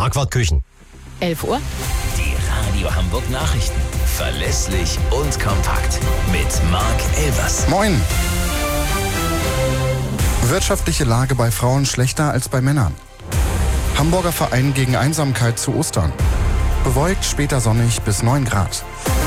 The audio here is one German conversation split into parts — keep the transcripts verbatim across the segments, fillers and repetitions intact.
Marquardt Küchen. elf Uhr. Die Radio Hamburg Nachrichten. Verlässlich und kompakt. Mit Marc Elvers. Moin. Wirtschaftliche Lage bei Frauen schlechter als bei Männern. Hamburger Verein gegen Einsamkeit zu Ostern. Bewölkt, später sonnig bis neun Grad.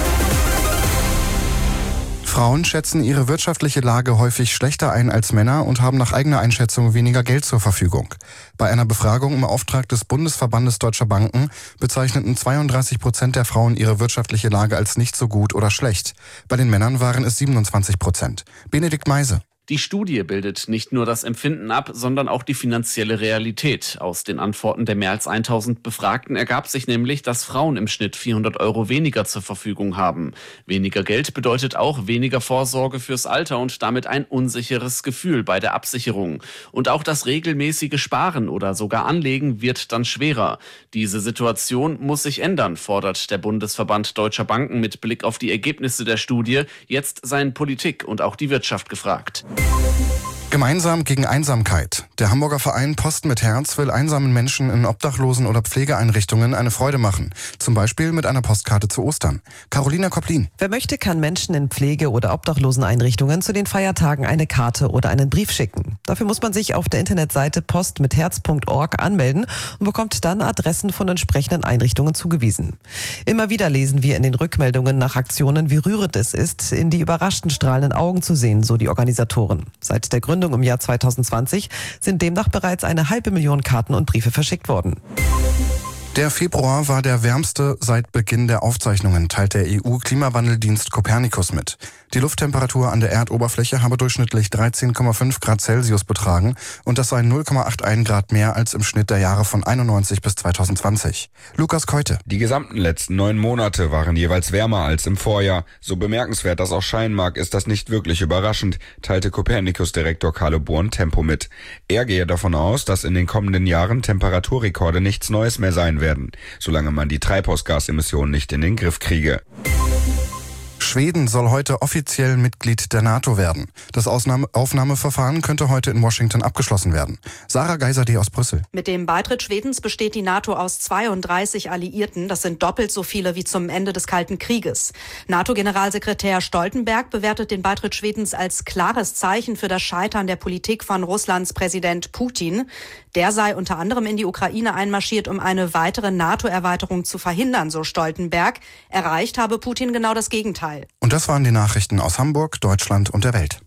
Frauen schätzen ihre wirtschaftliche Lage häufig schlechter ein als Männer und haben nach eigener Einschätzung weniger Geld zur Verfügung. Bei einer Befragung im Auftrag des Bundesverbandes Deutscher Banken bezeichneten zweiunddreißig Prozent der Frauen ihre wirtschaftliche Lage als nicht so gut oder schlecht. Bei den Männern waren es siebenundzwanzig Prozent. Benedikt Meise. Die Studie bildet nicht nur das Empfinden ab, sondern auch die finanzielle Realität. Aus den Antworten der mehr als tausend Befragten ergab sich nämlich, dass Frauen im Schnitt vierhundert Euro weniger zur Verfügung haben. Weniger Geld bedeutet auch weniger Vorsorge fürs Alter und damit ein unsicheres Gefühl bei der Absicherung. Und auch das regelmäßige Sparen oder sogar Anlegen wird dann schwerer. Diese Situation muss sich ändern, fordert der Bundesverband Deutscher Banken mit Blick auf die Ergebnisse der Studie. Jetzt seien Politik und auch die Wirtschaft gefragt. Gemeinsam gegen Einsamkeit. Der Hamburger Verein Post mit Herz will einsamen Menschen in Obdachlosen- oder Pflegeeinrichtungen eine Freude machen. Zum Beispiel mit einer Postkarte zu Ostern. Carolina Koplin. Wer möchte, kann Menschen in Pflege- oder Obdachloseneinrichtungen zu den Feiertagen eine Karte oder einen Brief schicken. Dafür muss man sich auf der Internetseite postmitherz punkt org anmelden und bekommt dann Adressen von entsprechenden Einrichtungen zugewiesen. Immer wieder lesen wir in den Rückmeldungen nach Aktionen, wie rührend es ist, in die überraschten strahlenden Augen zu sehen, so die Organisatoren. Seit der Gründung im Jahr zweitausendzwanzig sind demnach bereits eine halbe Million Karten und Briefe verschickt worden. Der Februar war der wärmste seit Beginn der Aufzeichnungen, teilt der E U-Klimawandeldienst Copernicus mit. Die Lufttemperatur an der Erdoberfläche habe durchschnittlich dreizehn Komma fünf Grad Celsius betragen und das sei null Komma einundachtzig Grad mehr als im Schnitt der Jahre von einundneunzig bis zweitausendzwanzig. Lukas Keute. Die gesamten letzten neun Monate waren jeweils wärmer als im Vorjahr. So bemerkenswert das auch scheinen mag, ist das nicht wirklich überraschend, teilte Copernicus-Direktor Carlo Buontempo mit. Er gehe davon aus, dass in den kommenden Jahren Temperaturrekorde nichts Neues mehr sein werden, solange man die Treibhausgasemissionen nicht in den Griff kriege. Schweden soll heute offiziell Mitglied der NATO werden. Das Ausnahme- Aufnahmeverfahren könnte heute in Washington abgeschlossen werden. Sarah Geiser-D. aus Brüssel. Mit dem Beitritt Schwedens besteht die NATO aus zweiunddreißig Alliierten. Das sind doppelt so viele wie zum Ende des Kalten Krieges. NATO-Generalsekretär Stoltenberg bewertet den Beitritt Schwedens als klares Zeichen für das Scheitern der Politik von Russlands Präsident Putin. Der sei unter anderem in die Ukraine einmarschiert, um eine weitere NATO-Erweiterung zu verhindern, so Stoltenberg. Erreicht habe Putin genau das Gegenteil. Und das waren die Nachrichten aus Hamburg, Deutschland und der Welt.